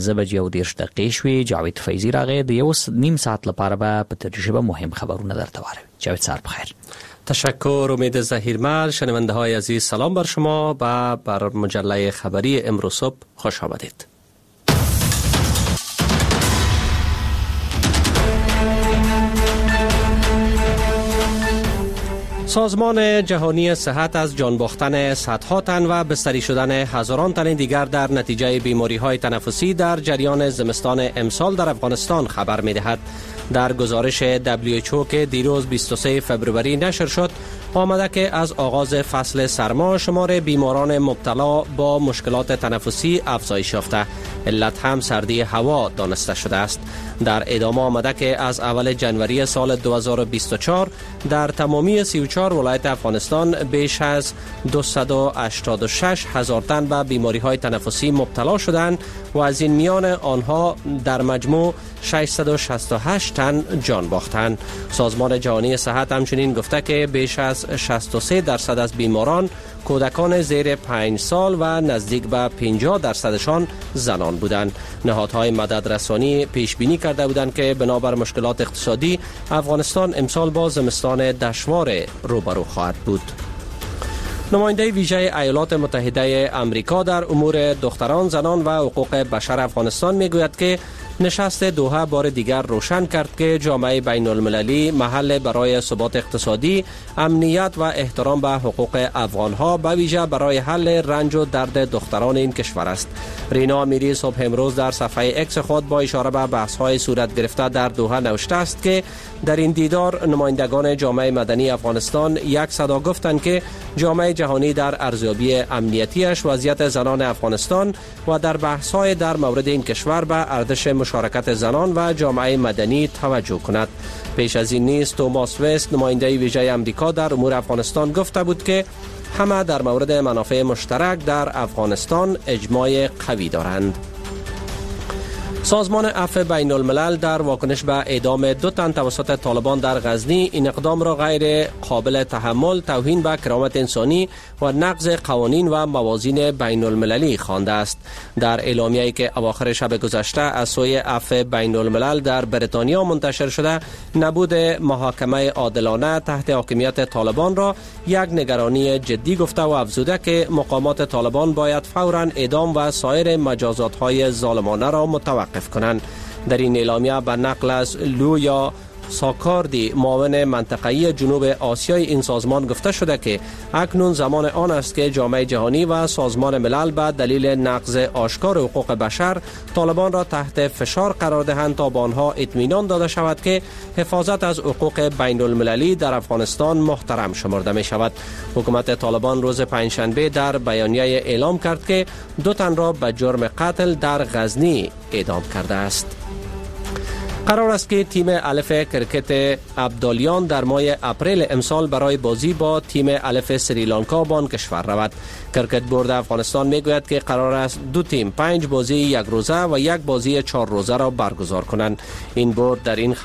زبجی او دیرش دقیقه شوی. جاوید فیضی راغی د یو نیم ساعت لپاره به ترجمه مهم خبرونه در تواره. جاوید سار بخیر. تشکر. امید ظهیرمل. شنونده های عزیز سلام بر شما و بر مجله خبری امروز صبح خوش آمدید. سازمان جهانی صحت از جان باختن صدها تن و بستری شدن هزاران تن دیگر در نتیجه بیماری‌های تنفسی در جریان زمستان امسال در افغانستان خبر می‌دهد. در گزارش WHO که دیروز 23 فبروری نشر شد آمده که از آغاز فصل سرما شمار بیماران مبتلا با مشکلات تنفسی افزایش یافته. علت هم سردی هوا دانسته شده است. در ادامه آمده که از اول جنوری سال 2024 در تمامی 34 ولایت افغانستان بیش از 286 هزار تن به بیماری‌های تنفسی مبتلا شدند و از این میان آنها در مجموع 668 تن جان باختند. سازمان جهانی صحت همچنین گفته که بیش از 63% از بیماران کودکان زیر 5 سال و نزدیک به 50%شان زنان بودند. نهادهای مددرسانی پیش بینی کرده بودند که بنابر مشکلات اقتصادی افغانستان امسال با زمستان دشوار روبرو خواهد بود. نماینده ویژه ایالات متحده آمریکا در امور دختران، زنان و حقوق بشر افغانستان میگوید که نشست دوحه بار دیگر روشن کرد که جامعه بین المللی محل برای ثبات اقتصادی، امنیت و احترام به حقوق افغانها به ویژه برای حل رنج و درد دختران این کشور است. رینا امیری صبح امروز در صفحه اکس خود با اشاره به بحث‌های صورت گرفته در دوحه نوشته است که در این دیدار نمایندگان جامعه مدنی افغانستان یک صدا گفتند که جامعه جهانی در ارزیابی امنیتیش وضعیت زنان افغانستان و در بحث‌های در مورد این کشور به ارزش مشارکت زنان و جامعه مدنی توجه کند. پیش از این نیز توماس وست نماینده ویژه آمریکا در امور افغانستان گفته بود که همه در مورد منافع مشترک در افغانستان اجماع قوی دارند. سازمان عفو بین الملل در واکنش به اعدام 2 تن توسط طالبان در غزنی این اقدام را غیر قابل تحمل، توهین به کرامت انسانی و نقض قوانین و موازین بین المللی خوانده است. در اعلامیه‌ای که اواخر شب گذشته از سوی عفو بین الملل در بریتانیا منتشر شده، نبود محاکمه عادلانه تحت حاکمیت طالبان را یک نگرانی جدی گفته و افزوده که مقامات طالبان باید فوراً اعدام و سایر مجازات‌های ظالمانه را متوقف کنند. در این اعلامیه به نقل از لویا ساکاردی معاون منطقه‌ای جنوب آسیای این سازمان گفته شده که اکنون زمان آن است که جامعه جهانی و سازمان ملل به دلیل نقض آشکار حقوق بشر طالبان را تحت فشار قرار دهند تا به آنها اطمینان داده شود که حفاظت از حقوق بین المللی در افغانستان محترم شمرده می شود. حکومت طالبان روز پنجشنبه در بیانیه اعلام کرد که 2 تن را به جرم قتل در غزنی اعدام کرده است. قرار است که تیم الف کرکت ابدالیان در ماه اپریل امسال برای بازی با تیم الف سریلانکا به آن کشور رود. کرکت بورد افغانستان میگوید که قرار است 2 تیم 5 بازی 1 روزه و 1 بازی 4 روزه را برگزار کنند. این بورد در یک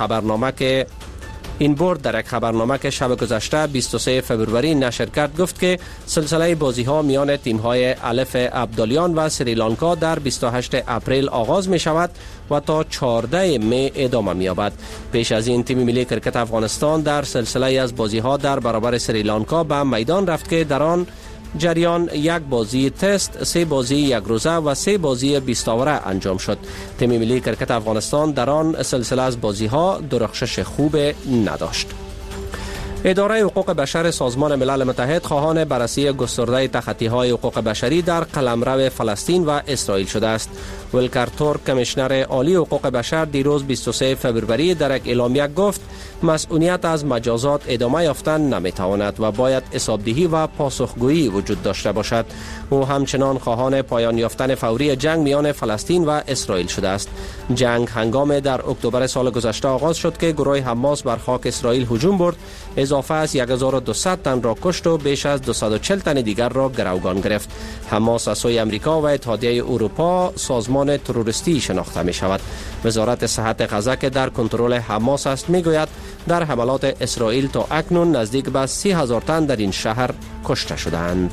خبرنامه که شب گذشته 23 فبروری نشر کرد گفت که سلسله بازی‌ها میان تیم‌های الف ابدالیان و سریلانکا در 28 اپریل آغاز می شود و تا 14 می ادامه می یابد. پیش از این تیم ملی کرکت افغانستان در سلسله از بازی‌ها در برابر سریلانکا به میدان رفت که در آن جریان 1 بازی تست، 3 بازی 1 روزه و 3 بازی 20 اوره انجام شد. تیم ملی کرکت افغانستان در آن سلسله از بازی‌ها درخشش خوب نداشت. اداره حقوق بشر سازمان ملل متحد خواهان بررسی گسترده تخطی‌های حقوق بشری در قلمرو فلسطین و اسرائیل شده است. ولکر تورک کمیشنر عالی حقوق بشر دیروز 23 فبروری در یک اعلامیه گفت مسئولیت از مجازات ادامه یافتن نمیتواند و باید حسابدهی و پاسخگویی وجود داشته باشد. او همچنان خواهان پایان یافتن فوری جنگ میان فلسطین و اسرائیل شده است. جنگ هنگام در اکتبر سال گذشته آغاز شد که گروه حماس بر خاک اسرائیل هجوم برد، اضافه از 1200 تن را کشت و بیش از 240 تن دیگر را گروگان گرفت. حماس از سوی امریکا و اتحادیه اروپا سازمان تروریستی شناخته می شود. وزارت صحت غزه که در کنترل حماس است میگوید در حملات اسرائیل تا اکنون نزدیک به 30,000 تن در این شهر کشته شدند.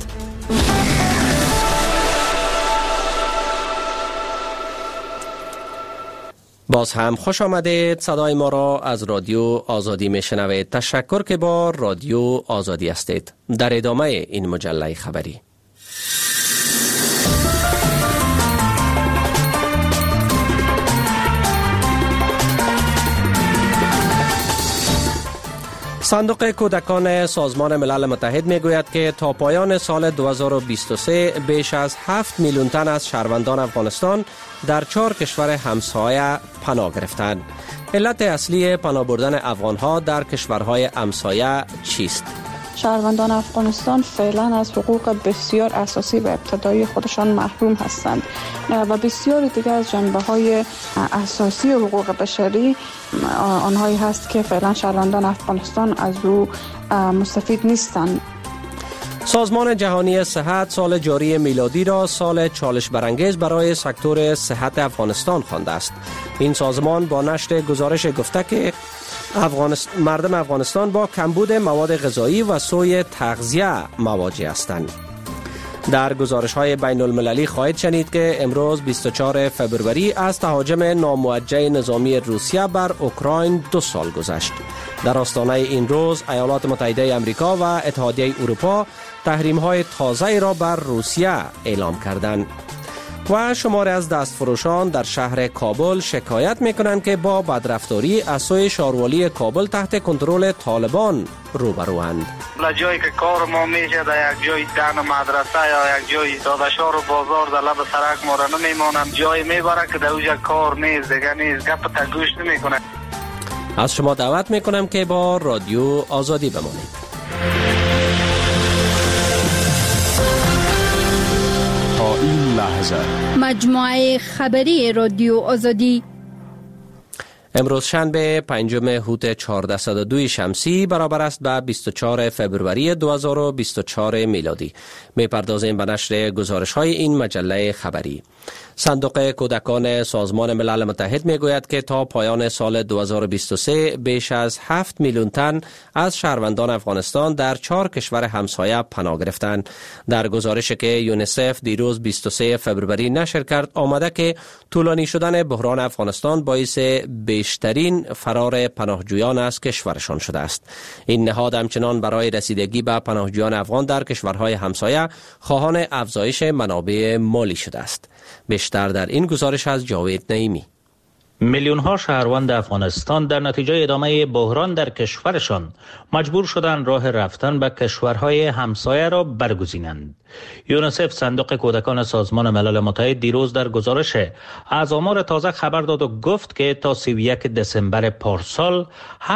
باز هم خوش آمدید. صدای ما را از رادیو آزادی میشنوید. تشکر که با رادیو آزادی هستید. در ادامه این مجله خبری، صندوق کودکان سازمان ملل متحد میگوید که تا پایان سال 2023 بیش از 7 میلیون تن از شهروندان افغانستان در 4 کشور همسایه پناه گرفتند. علت اصلی پناه بردن افغانها در کشورهای همسایه چیست؟ شهروندان افغانستان فعلا از حقوق بسیار اساسی و ابتدایی خودشان محروم هستند و بسیاری دیگر از جنبه‌های اساسی حقوق بشری آنهایی هست که فعلا شهروندان افغانستان از او مستفید نیستند. سازمان جهانی صحت سال جاری میلادی را سال چالش برانگیز برای سکتور صحت افغانستان خوانده است. این سازمان با نشر گزارش گفته که مردم افغانستان با کمبود مواد غذایی و سوء تغذیه مواجه هستند. در گزارش‌های بین المللی خواهید شنید که امروز 24 فبروری از تهاجم ناموجه نظامی روسیه بر اوکراین 2 سال گذشت. در آستانه این روز ایالات متحده آمریکا و اتحادیه اروپا تحریم‌های تازه‌ای را بر روسیه اعلام کردند. و شماری از دستفروشان در شهر کابل شکایت میکنند که با بدرفتاری از سوی شاروالی کابل تحت کنترل طالبان روبروند. جایی که کار ما میشه در یک جای دهن مدرسه یا یک جای دادشار و بازار در لب سرک ما را نمیمانند، جایی میبره که در اوجه کار نیست، دیگه نیست، گپ تگوش نمیکنه. از شما دعوت میکنم که با رادیو آزادی بمانید. این لحظه مجموعه خبری رادیو آزادی امروز شنبه 5 هوت 1402 شمسی برابر است به 24 فبروری 2024 میلادی. میپردازیم به نشر گزارش‌های این مجله خبری. صندوق کودکان سازمان ملل متحد میگوید که تا پایان سال 2023 بیش از 7 میلیون تن از شهروندان افغانستان در 4 کشور همسایه پناه گرفتند. در گزارشی که یونیسف دیروز 23 فبروری نشر کرد آمده که طولانی شدن بحران افغانستان باعث بیشترین فرار پناهجویان از کشورشان شده است. این نهاد همچنان برای رسیدگی به پناهجویان افغان در کشورهای همسایه خواهان افزایش منابع مالی شده است. بیشتر در این گزارش از جاوید نعیمی. میلیون ها شهروند افغانستان در نتیجه ادامه بحران در کشورشان مجبور شدند راه رفتن به کشورهای همسایه را برگزینند. یونیسف صندوق کودکان سازمان ملل متحد دیروز در گزارش از آمار تازه خبر داد و گفت که تا 31 دسامبر پارسال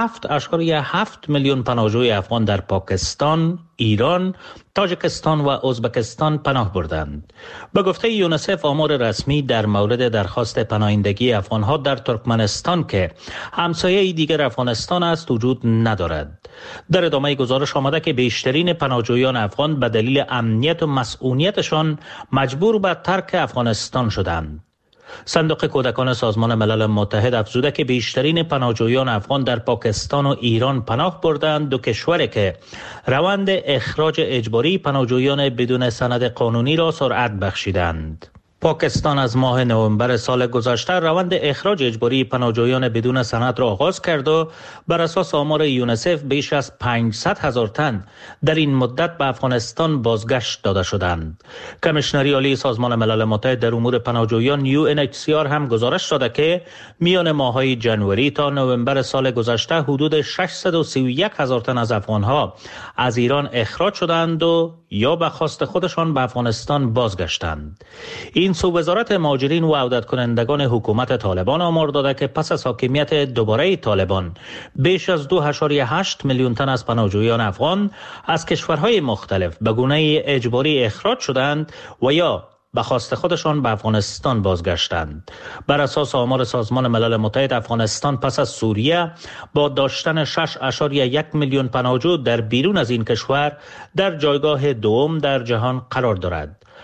7.7 میلیون پناهجوی افغان در پاکستان، ایران، تاجیکستان و ازبکستان پناه بردند. به گفته یونیسف آمار رسمی در مورد درخواست پناهندگی افغانها در ترکمنستان که همسایه دیگر افغانستان است وجود ندارد. در ادامه گزارش آمده که بیشترین پناهجویان افغان به دلیل امنیت و مسئولیتشان مجبور به ترک افغانستان شدند. صندوق کودکان سازمان ملل متحد افزوده که بیشترین پناهجویان افغان در پاکستان و ایران پناه بردند، 2 کشوری که روند اخراج اجباری پناهجویان بدون سند قانونی را سرعت بخشیدند. پاکستان از ماه نوامبر سال گذشته روند اخراج اجباری پناهجویان بدون سند را آغاز کرد و بر اساس آمار یونیسف بیش از 500,000 تن در این مدت به افغانستان بازگشت داده شدند. کمیشنری عالی سازمان ملل متحد در امور پناهجویان UNHCR هم گزارش داده که میان ماه‌های ژانویه تا نوامبر سال گذشته حدود 631,000 تن از افغانها از ایران اخراج شدند و یا به خواست خودشان به افغانستان بازگشتند. این سو وزارت مهاجرین و عودت کنندگان حکومت طالبان آمار داده که پس از حاکمیت دوباره طالبان بیش از 2.8 میلیون تن از پناهجویان افغان از کشورهای مختلف به گونه اجباری اخراج شدند و یا به خواست خودشان به افغانستان بازگشتند. بر اساس آمار سازمان ملل متحد افغانستان پس از سوریه با داشتن 6.1 میلیون پناهجو در بیرون از این کشور در جایگاه دوم در جهان قرار دارد.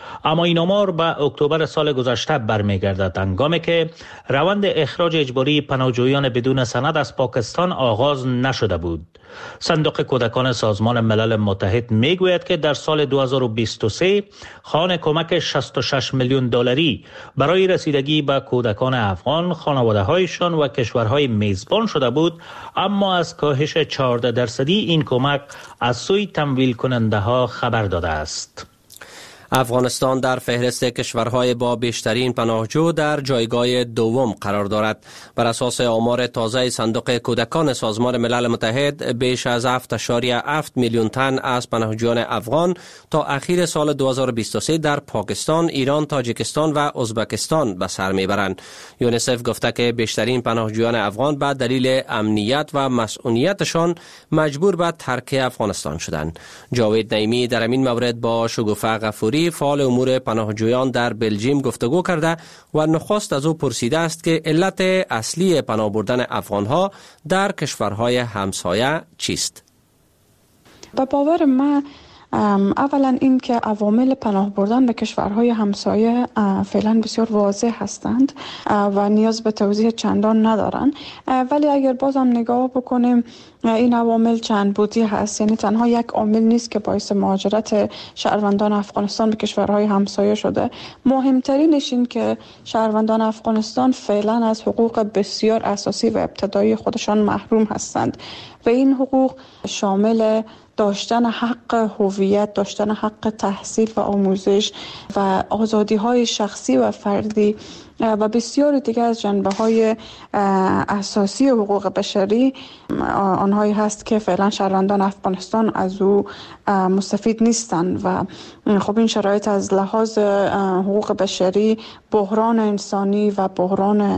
اما این آمار به اکتبر سال گذشته برمیگردد، هنگامی که روند اخراج اجباری پناهجویان بدون سند از پاکستان آغاز نشده بود. صندوق کودکان سازمان ملل متحد میگوید که در سال 2023 خوان کمک 66 میلیون دلاری برای رسیدگی به کودکان افغان، خانواده‌هایشان و کشورهای میزبان شده بود، اما از کاهش 14% این کمک از سوی تمویل کننده ها خبر داده است. افغانستان در فهرست کشورهای با بیشترین پناهجو در جایگاه دوم قرار دارد. بر اساس آمار تازه صندوق کودکان سازمان ملل متحد، بیش از 7.7 میلیون تن از پناهجویان افغان تا اخیر سال 2023 در پاکستان، ایران، تاجیکستان و ازبکستان به سر میبرند. یونیسف گفته که بیشترین پناهجویان افغان به دلیل امنیت و مسئولیتشان مجبور به ترک افغانستان شدند. جاوید نعیمی در این مورد با شگوفه غفوری، فعال امور پناهجویان در بلژیم، گفتگو کرده و نخست از او پرسیده است که علت اصلی پناه بردن افغانها در کشورهای همسایه چیست؟ به باور من اولا این که عوامل پناه بردن به کشورهای همسایه فعلا بسیار واضح هستند و نیاز به توضیح چندان ندارند، ولی اگر بازم نگاه بکنیم این عوامل چند بودی هست، یعنی تنها یک عامل نیست که باعث مهاجرت شهروندان افغانستان به کشورهای همسایه شده. مهمترینش این که شهروندان افغانستان فعلا از حقوق بسیار اساسی و ابتدایی خودشان محروم هستند و این حقوق شامل داشتن حق هویت، داشتن حق تحصیل و آموزش و آزادی‌های شخصی و فردی و بسیار دیگر از جنبه‌های اساسی حقوق بشری آنهایی هست که فعلا شهروندان افغانستان از او مستفید نیستند و خب این شرایط از لحاظ حقوق بشری بحران انسانی و بحران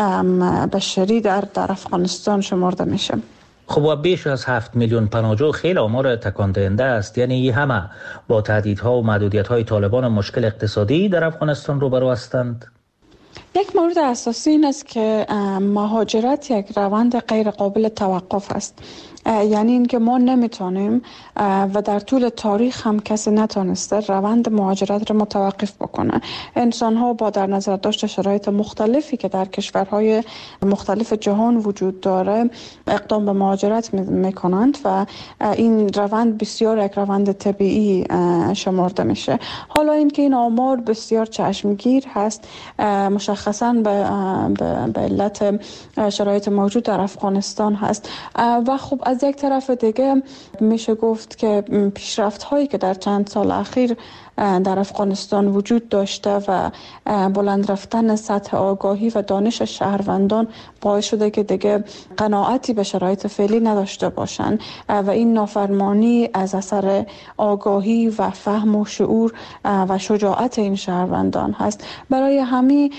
بشری در افغانستان شمرده میشه. خب و بیش از 7 میلیون پناهجو خیلی آمار تکان دهنده است. یعنی همه با تهدیدها و محدودیت‌های طالبان مشکل اقتصادی در افغانستان روبرو هستند. یک مورد اساسی این است که مهاجرت یک روند غیر قابل توقف است. یعنی اینکه ما نمیتونیم و در طول تاریخ هم کسی نتونسته روند مهاجرت رو متوقف بکنه. انسان ها با در نظر داشت شرایط مختلفی که در کشورهای مختلف جهان وجود داره اقدام به مهاجرت میکنند و این روند بسیار یک روند طبیعی شمرده میشه. حالا اینکه این آمار بسیار چشمگیر هست مشخصاً به علت شرایط موجود در افغانستان هست و خب از یک طرف دیگه میشه گفت که پیشرفت هایی که در چند سال اخیر در افغانستان وجود داشته و بلند رفتن سطح آگاهی و دانش شهروندان باعث شده که دیگه قناعتی به شرایط فعلی نداشته باشند و این نافرمانی از اثر آگاهی و فهم و شعور و شجاعت این شهروندان هست. برای همین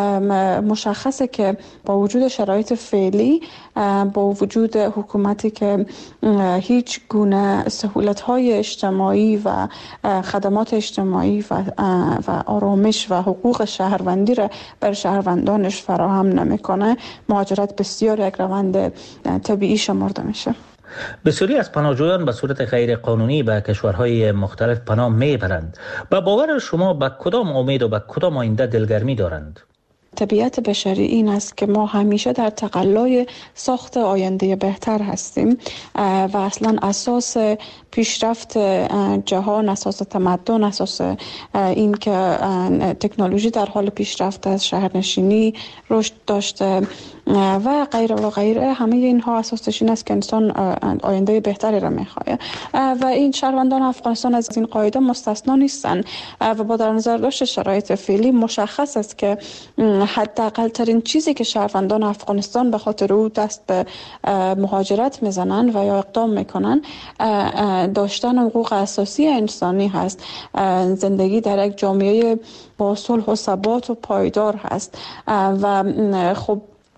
مشخصه که با وجود شرایط فعلی، با وجود حکومتی که هیچ گونه سهولت‌های اجتماعی و خدمات اجتماعی و آرامش و حقوق شهروندی را بر شهروندانش فراهم نمیکنه، مهاجرت بسیار یک روند طبیعی شمرده میشه. بسیاری از پناهجویان به صورت غیر قانونی به کشورهای مختلف پناه میبرند. به باور شما به کدام امید و به کدام آینده دلگرمی دارند؟ طبیعت بشری این است که ما همیشه در تقلای ساخت آینده بهتر هستیم و اصلا اساس پیشرفت جهان، اساس تمدن، اساس این که تکنولوژی در حال پیشرفت از شهرنشینی رشد داشته و غیره و غیره، همه اینها اساسش این است که انسان آینده بهتری را میخواد و این شهروندان افغانستان از این قاعده مستثنا نیستن و با در نظر داشت شرایط فعلی مشخص است که حداقل ترین چیزی که شهروندان افغانستان به خاطر او دست به مهاجرت میزنن و یا اقدام میکنن داشتن حقوق اساسی انسانی هست. زندگی در یک جامعه با صلح و ثبات و پایدار هست و خب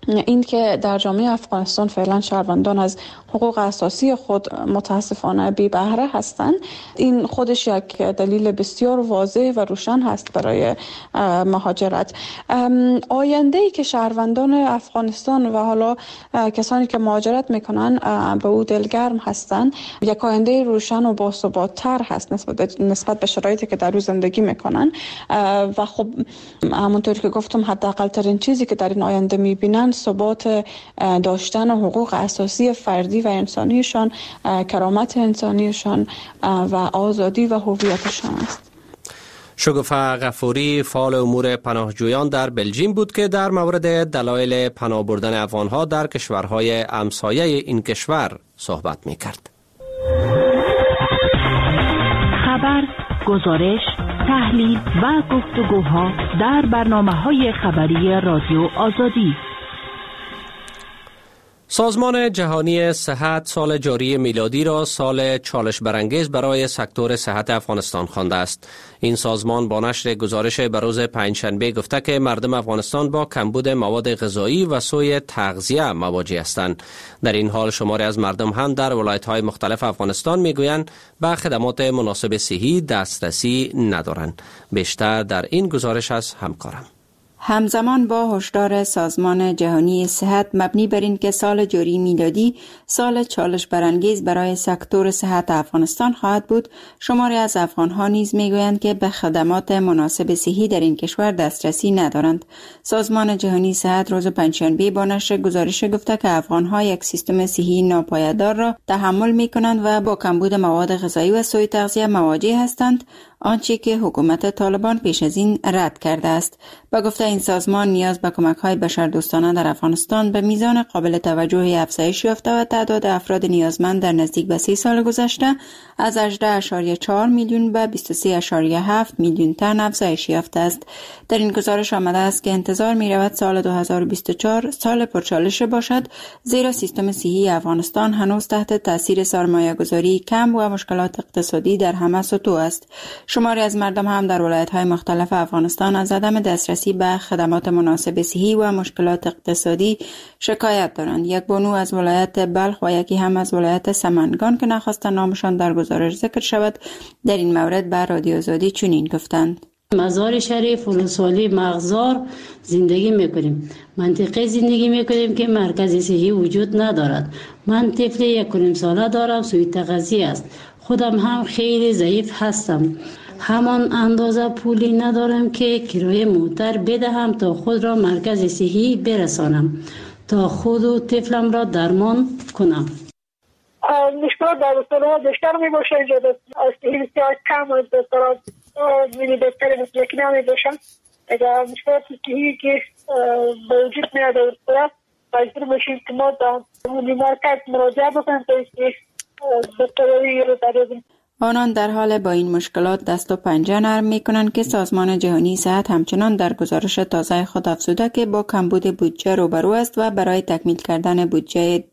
این که در جامعه افغانستان فعلا شهروندان از حقوق اساسی خود متاسفانه بی بهره هستند، این خودش یک دلیل بسیار واضح و روشن هست برای مهاجرت. آینده ای که شهروندان افغانستان و حالا کسانی که مهاجرت میکنن به او دلگرم هستند، یک آینده روشن و باثبات‌تر هست نسبت به شرایطی که در او زندگی میکنن و خب همونطور که گفتم حداقل ترین چیزی که در این آینده میبینن ثبات داشتن حقوق اساسی فردی و انسانیشان، کرامت انسانیشان و آزادی و هویتشان است. شگفته غفوری فعال امور پناهجویان در بلژیم بود که در مورد دلایل پناه بردن افغانها در کشورهای همسایه این کشور صحبت می‌کرد. خبر، گزارش، تحلیل و گفتگوها در برنامه‌های خبری رادیو آزادی. سازمان جهانی صحت سال جاری میلادی را سال چالش برانگیز برای سکتور صحت افغانستان خوانده است. این سازمان با نشر گزارش به روز پنجشنبه گفته که مردم افغانستان با کمبود مواد غذایی و سوء تغذیه مواجه هستند. در این حال شماری از مردم هم در ولایت‌های مختلف افغانستان میگویند به خدمات مناسب صحی دسترسی ندارند. بیشتر در این گزارش از همکارم. همزمان با هشدار سازمان جهانی صحت مبنی بر این که سال جاری میلادی سال چالش برانگیز برای سکتور صحت افغانستان خواهد بود، شماری از افغانها نیز میگویند که به خدمات مناسب صحی در این کشور دسترسی ندارند. سازمان جهانی صحت روز پنجشنبه با نشر گزارش گفته که افغانها یک سیستم صحی ناپایدار را تحمل میکنند و با کمبود مواد غذایی و سوء تغذیه مواجه هستند، آنچه که حکومت طالبان پیش از این رد کرده است. با گفته این سازمان نیاز به کمک‌های بشردوستانه در افغانستان به میزان قابل توجهی افزایش یافته و تعداد افراد نیازمند در نزدیک به 3 سال گذشته از 18.4 میلیون به 23.7 میلیون تن افزایش یافته است. در این گزارش آمده است که انتظار می‌رود سال 2024 سال پرچالش باشد، زیرا سیستم صحی افغانستان هنوز تحت تاثیر سرمایه‌گذاری کم و مشکلات اقتصادی در همه سطوح است. شماری از مردم هم در ولایت‌های مختلف افغانستان از عدم دسترسی به خدمات مناسب صحی و مشکلات اقتصادی شکایت دارند. یک بانو از ولایت بلخ و یکی هم از ولایت سمنگان که نخواست نامشان در گزارش ذکر شود، در این مورد به رادیو آزادی چنین گفتند: مزار شریف ولسوالی مغزار زندگی میکنیم. منطقه زندگی میکنیم که مرکز صحی وجود ندارد. من طفل 1.5 ساله دارم، سوء تغذیه است. خودم هم خیلی ضعیف هستم. همان اندازه پولی ندارم که کرایه موتر بدهم تا خود را مرکز صحی برسانم تا خود و طفلم را درمان کنم. مشکلات در رسانه‌ها بیشتر می باشه. اینجا صحی بسیار کم از طرف میلی بهتر مسلکی نمی باشن. اگر مشکلات صحی که به وجود میاد در طرف باید باشیم که ما در مرکز مراجعه بکنیم تا اینکه بهتری رو داریم. آنان در حال با این مشکلات دست و پنجه نرم می‌کنند که سازمان جهانی صحت همچنان در گزارش تازه خود افزوده که با کمبود بودجه روبرو است و برای تکمیل کردن بودجه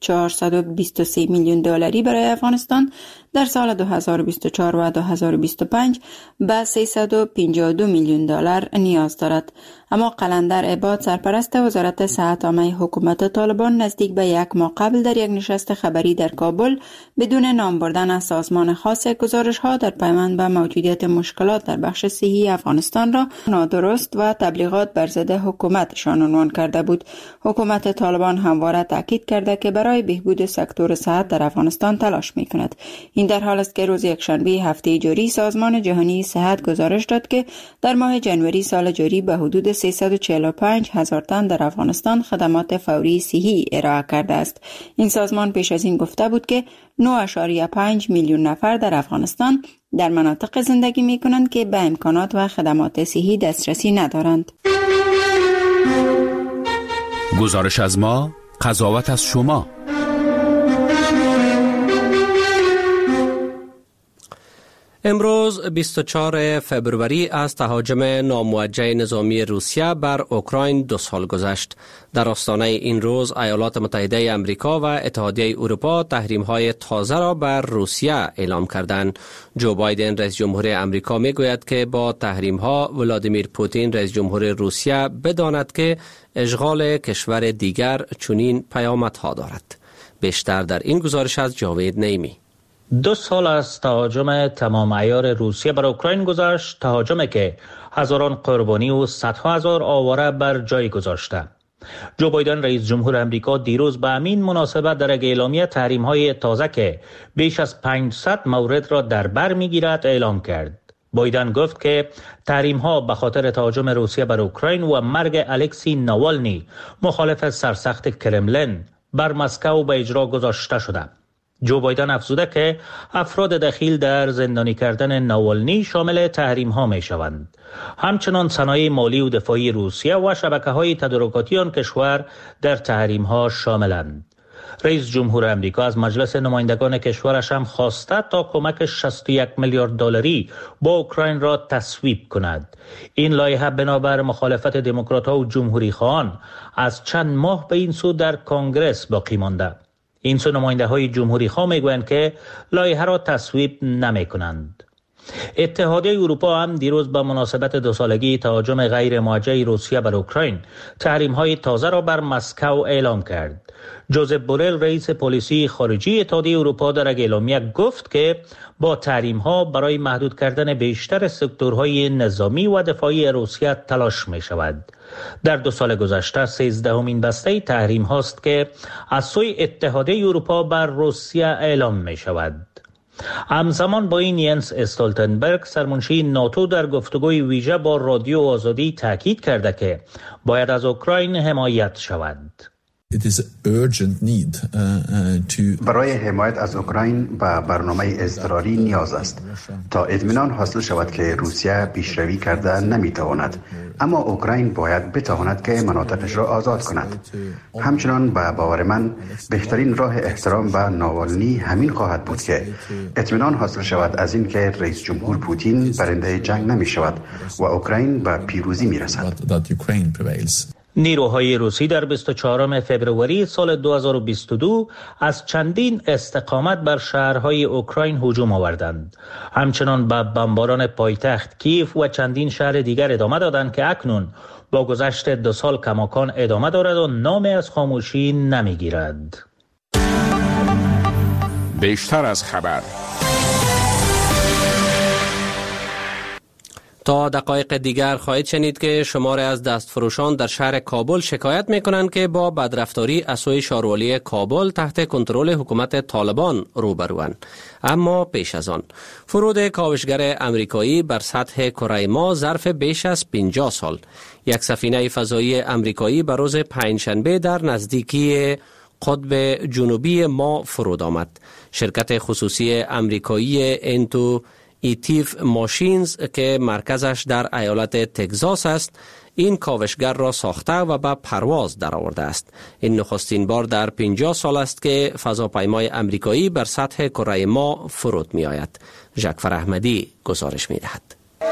423 میلیون دلاری برای افغانستان در سال 2024 و 2025 به 352 میلیون دلار نیاز دارد. اما قلندر عباد، سرپرست وزارت صحت عامه حکومت طالبان، نزدیک به 1 ماه قبل در یک نشست خبری در کابل بدون نام بردن از سازمان خاص گزارش‌ها در پیوند به موجودیت مشکلات در بخش صحی افغانستان را نادرست و تبلیغات بر ضد حکومتشان عنوان کرده بود. حکومت طالبان همواره تاکید کرده که برای بهبود سکتور صحت در افغانستان تلاش می‌کند. این در حال است که روز یکشنبه هفته جاری سازمان جهانی صحت گزارش داد که در ماه ژانویه سال جاری به حدود 345,000 تن در افغانستان خدمات فوری صحی ارائه کرده است. این سازمان پیش از این گفته بود که 9.5 میلیون نفر در افغانستان در مناطق زندگی می کنند که به امکانات و خدمات صحی دسترسی ندارند. گزارش از ما، قضاوت از شما. امروز 24 فبروری از تهاجم ناموجه نظامی روسیه بر اوکراین 2 سال گذشت. در آستانه این روز ایالات متحده آمریکا و اتحادیه اروپا تحریم‌های تازه را بر روسیه اعلام کردند. جو بایدن رئیس جمهور آمریکا میگوید که با تحریم‌ها ولادیمیر پوتین رئیس جمهور روسیه بداند که اشغال کشور دیگر چنین پیامدها دارد. بیشتر در این گزارش از جاوید نیمی. 2 سال از تهاجم تمام عیار روسیه بر اوکراین گذشت، تهاجمی که هزاران قربانی و صدها هزار آواره بر جای گذاشته. جو بایدن رئیس جمهور آمریکا دیروز به همین مناسبت در یک اعلامیه تحریم‌های تازه که بیش از 500 مورد را در بر می‌گیرد اعلام کرد. بایدن گفت که تحریم‌ها به خاطر تهاجم روسیه بر اوکراین و مرگ الکسی ناوالنی مخالف سرسخت کرملین بر مسکو به اجرا گذاشته شده. جو بایدن افزوده که افراد دخیل در زندانی کردن ناوالنی شامل تحریم‌ها می‌شوند. همچنان صنایع مالی و دفاعی روسیه و شبکه‌های تدارکاتی آن کشور در تحریم‌ها شاملند. رئیس جمهور آمریکا از مجلس نمایندگان کشورش هم خواسته تا کمک 61 میلیارد دلاری با اوکراین را تصویب کند. این لایحه بنابر مخالفت دموکرات‌ها و جمهوری‌خواهان از چند ماه به این سو در کنگره باقی مانده. این سو نماینده‌های جمهوری‌خواه میگویند که لایحه را تصویب نمی‌کنند. اتحادیه اروپا هم دیروز به مناسبت 2 سالگی تهاجم غیر موجه روسیه بر اوکراین تحریم‌های تازه را بر مسکو اعلام کرد. جوزف بورل رئیس پلیسی خارجی اتحادیه اروپا در اعلامیه گفت که با تحریم‌ها برای محدود کردن بیشتر سکتورهای نظامی و دفاعی روسیه تلاش می‌شود. در 2 سال گذشته 13مین بسته تحریم هاست که از سوی اتحادیه اروپا بر روسیه اعلام می شود. همزمان با این ینس استولتنبرگ سرمنشی ناتو در گفتگوی ویژه با رادیو آزادی تاکید کرده که باید از اوکراین حمایت شود. برای حمایت از اوکراین به برنامه اضطراری نیاز است تا اطمینان حاصل شود که روسیه پیشروی کرده نمیتواند، اما اوکراین باید بتواند که مناطقش را آزاد کند. همچنان به باور من بهترین راه احترام به ناوالنی همین خواهد بود که اطمینان حاصل شود از این که رئیس جمهور پوتین برنده جنگ نمی شود و اوکراین به پیروزی می رسد. نیروهای روسی در 24 فبروری سال 2022 از چندین استقامت بر شهرهای اوکراین هجوم آوردند. همچنان به بمباران پایتخت کیف و چندین شهر دیگر ادامه دادند که اکنون با گذشت 2 سال کماکان ادامه دارد و نامی از خاموشی نمیگیرد. بیشتر از خبر. تا دقایق دیگر خواهید شنید که شماری از دستفروشان در شهر کابل شکایت می‌کنند که با بدرفتاری از سوی شهروالی کابل تحت کنترل حکومت طالبان روبروند. اما پیش از آن فرود کاوشگر امریکایی بر سطح کره ماه ظرف بیش از 50 سال. یک سفینه فضایی امریکایی به روز پنجشنبه در نزدیکی قطب جنوبی ماه فرود آمد. شرکت خصوصی امریکایی ایتیف ماشینز که مرکزش در ایالت تگزاس است این کاوشگر را ساخته و به پرواز درآورده است. این نخستین بار در 50 سال است که فضاپیمای امریکایی بر سطح کره ماه فرود می آید. ژکفر احمدی گزارش می دهد.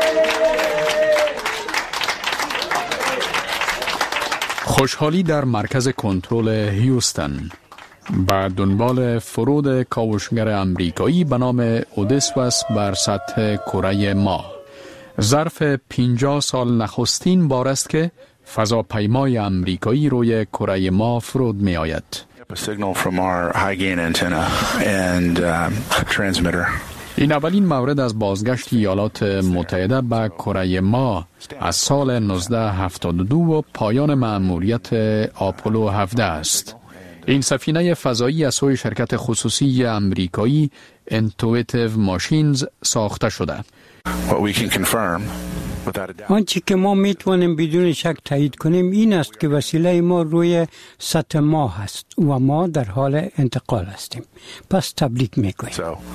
خوشحالی در مرکز کنترل هیوستن به دنبال فرود کاوشگر امریکایی به نام اودیسوس بر سطح کره ماه. ظرف 50 سال نخستین بار است که فضاپیمای امریکایی روی کره ماه فرود می آید. این اولین مورد از بازگشت ایالات متحده به کره ماه از سال 1972 و پایان مأموریت آپولو 17 است. این سفینه فضایی از سوی شرکت خصوصی امریکایی اینتویتیو ماشینز ساخته شده. آنچه که ما میتوانیم بدون شک تایید کنیم این است که وسیله ما روی سطح ماه است و ما در حال انتقال هستیم. پس تبریک میکنیم.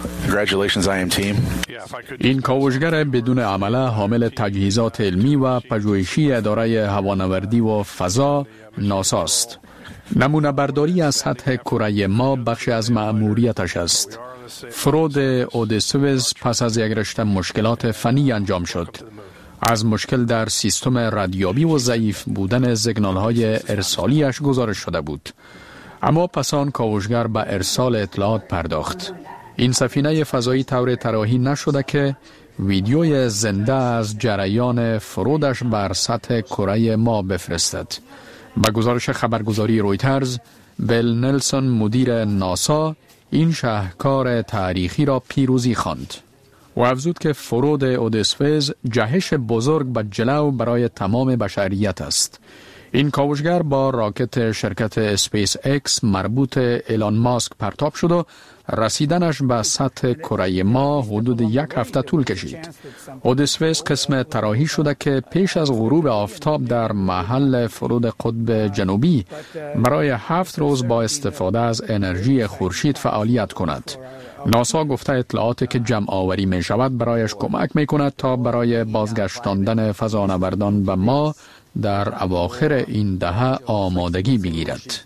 این کاوشگر بدون عمله حامل تجهیزات علمی و پژوهشی اداره هوانوردی و فضا ناسا است. نمونه برداری از سطح کره ماه بخش از مأموریتش است. فرود اودسویز پس از یک رشته مشکلات فنی انجام شد. از مشکل در سیستم ردیابی و ضعیف بودن سیگنال‌های ارسالیش گزارش شده بود. اما پس آن کاوشگر به ارسال اطلاعات پرداخت. این سفینه فضایی طور طراحی نشده که ویدیوی زنده از جریان فرودش بر سطح کره ما بفرستد. به گزارش خبرگزاری رویترز، بیل نلسون مدیر ناسا این شاهکار تاریخی را پیروزی خواند و افزود که فرود اودسویز جهش بزرگ به جلو برای تمام بشریت است. این کاوشگر با راکت شرکت اسپیس اکس مربوط ایلان ماسک پرتاب شد و رسیدنش به سطح کره ما حدود 1 هفته طول کشید. اودسویز قسم طراحی شده که پیش از غروب آفتاب در محل فرود قطب جنوبی برای 7 روز با استفاده از انرژی خورشید فعالیت کند. ناسا گفته اطلاعاتی که جمع آوری می شود برایش کمک می کند تا برای بازگشتاندن فضانوردان به ما در اواخر این دهه آمادگی بگیرد.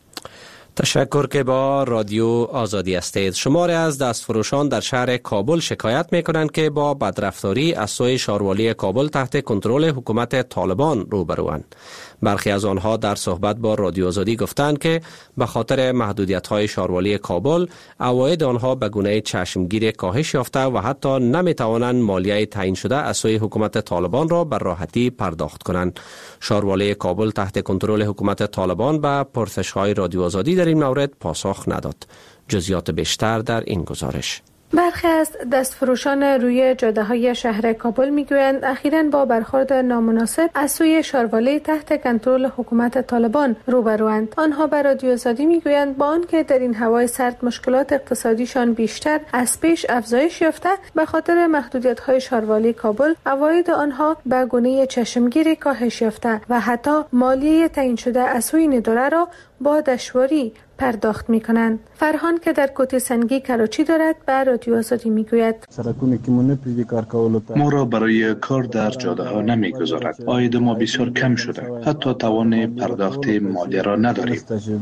تشکر که با رادیو آزادی هستید. شماری از دستفروشان در شهر کابل شکایت می کنند که با بدرفتاری از سوی شهروالی کابل تحت کنترل حکومت طالبان روبروند. برخی از آنها در صحبت با رادیو آزادی گفتند که به خاطر محدودیت‌های شهروالی کابل عواید آنها به گونه چشمگیر کاهش یافته و حتی نمی‌توانند مالیه تعیین شده از سوی حکومت طالبان را به راحتی پرداخت کنند. شهروالی کابل تحت کنترل حکومت طالبان به پرسش‌های رادیو آزادی در این مورد پاسخ نداد. جزئیات بیشتر در این گزارش. برخی از دستفروشان روی جاده‌های شهر کابل میگویند اخیراً با برخورد نامناسب از سوی شهروالی تحت کنترل حکومت طالبان روبروند. آنها به رادیو آزادی میگویند با آنکه در این هوای سرد مشکلات اقتصادیشان بیشتر از پیش افزایش یافته، به خاطر محدودیت‌های شهروالی کابل عواید آنها به گونه چشمگیری کاهش یافته و حتی مالیه تعیین شده از سوی نداره را با دشواری پرداخت می‌کنند. فرهان که در کوتی سنگی کراچی دارد به رادیو آزادی میگوید ما را برای کار در جاده ها نمیگذارد. عاید ما بسیار کم شده. حتی توان پرداخت مالیه را نداریم.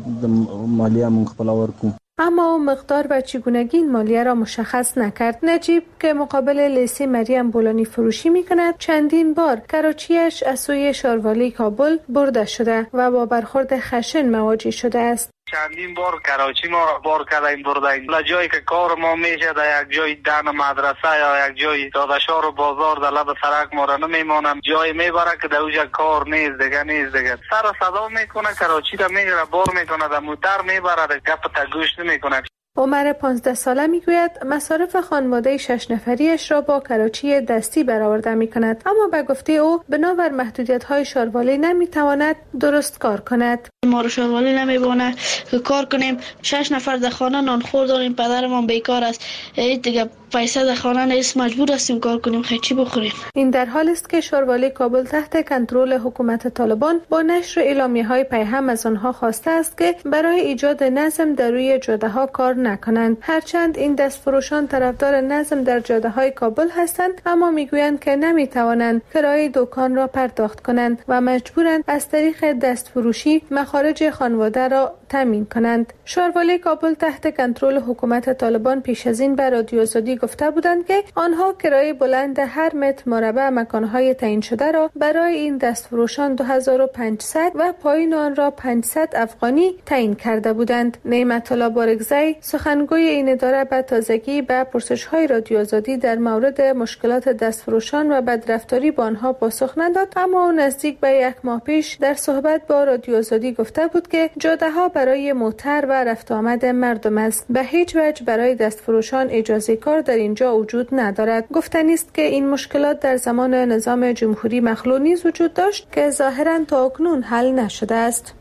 اما او مقدار و چگونگی این مالیه را مشخص نکرد. نجیب که مقابل لیسی مریم بولانی فروشی می‌کند چندین بار کراچیش از سوی شهروالی کابل برده شده و با برخورد خشن مواجه شده است. چندین بار کراچی ما را بار کردیم بردیم. جایی که کار ما میشه در یک جای دن مدرسه یا یک جای داداشار و بازار در لب سرک ما را نمیمانم. جایی میبره که در اوجا کار نیست دیگه. سر صدا میکنه کراچی را میگیره بار میکنه در مدر میبره گپ تا گوش نمیکنه. عمر 15 ساله میگوید مصارف خانواده 6 نفریش را با کراچی دستی برآورده میکند، اما به گفته او بنابر محدودیت‌های شهروالی نمیتواند درست کار کند. ما رو شهروالی نمیبونه که کار کنیم. 6 نفر در خانه نانخور داریم، پدرمان بیکار است، دیگه پیسه در خانه نیست، مجبور هستیم کار کنیم، خیلی چی بخوریم. این در حالی است که شهروالی کابل تحت کنترل حکومت طالبان با نشر اعلامیه‌های پیهم از آنها خواسته است که برای ایجاد نظم در روی جاده‌ها کار نکنند. هرچند این دستفروشان طرفدار نظم در جاده‌های کابل هستند، اما میگویند که نمیتوانند کرایه دکان را پرداخت کنند و مجبورند از طریق دستفروشی مخارج خانواده را تامین کنند. شهروالی کابل تحت کنترل حکومت طالبان پیش از این به رادیو آزادی گفته بودند که آنها کرایه بلند هر متر مربع مکان‌های تعیین شده را برای این دستفروشان 2500 و پایین آن را 500 افغانی تعیین کرده بودند. نعمت الله بارگزی سخنگوی این اداره به تازگی به پرسش‌های رادیو آزادی در مورد مشکلات دستفروشان و بدرفتاری با آنها پاسخ نداد، اما نزدیک به 1 ماه پیش در صحبت با رادیو آزادی گفته بود که جاده‌ها برای موتر و رفت آمد مردم است. به هیچ وجه برای دستفروشان اجازه کار در اینجا وجود ندارد. گفتنی است که این مشکلات در زمان نظام جمهوری مخلوع نیز وجود داشت که ظاهراً تا اکنون حل نشده است.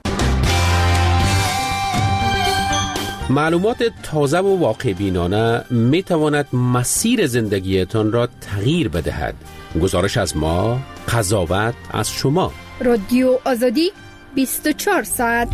معلومات تازه و واقع بینانه می تواند مسیر زندگیتان را تغییر بدهد. گزارش از ما، قضاوت از شما. رادیو آزادی 24 ساعت.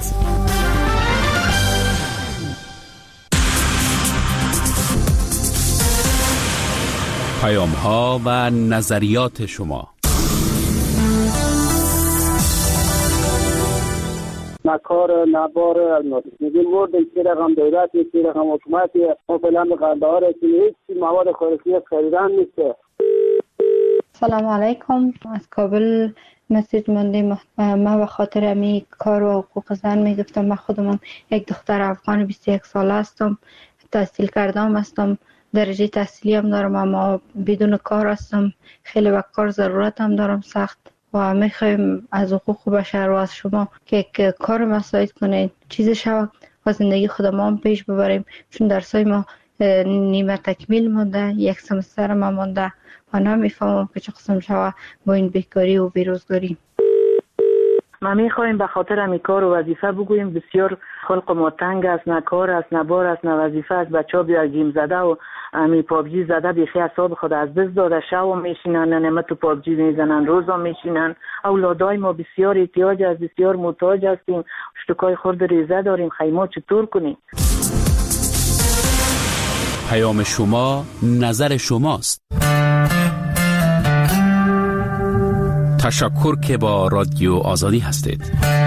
پیام ها و نظریات شما. نه کار نه بار میگیم مورد چه رقم دولت چه رقم حکومت ما فعلا به قندهار هیچ مواد خوراکی خریدن نیست. سلام علیکم، از کابل مسیج موندیم. من به خاطر امی کار و حقوق زن میگفتم. من خودم یک دختر افغان 21 ساله هستم، تحصیل کردم هستم، درجه تحصیلی هم دارم، اما بدون کار هستم. خیلی به کار ضرورت هم دارم سخت و میخوایم از حقوق بشر و از شما که کار مساعد کنید، چیز شود و زندگی خودمان پیش ببریم، چون درسای ما نیمه تکمیل مونده، یک سمستر ما مونده و نمیفهمم که چه قسم شود با این بیکاری و بیروزگاری. ما میخوایم به خاطر امی کار و وظیفه بگوییم بسیار خلق ما تنگ است، نه کار است نه بار است نه وظیفه است. بچه ها بیا گیم زده و امی پابجی زده بیخی اصاب خود از دست داده، شو میشینن نمه تو پابجی میزنن، روزا میشینن. اولادای ما بسیار احتیاج است، بسیار محتاج هستیم، اشتکای خورد ریزه داریم، خیما چطور کنیم؟ پیام شما نظر شماست. تشکر که با رادیو آزادی هستید.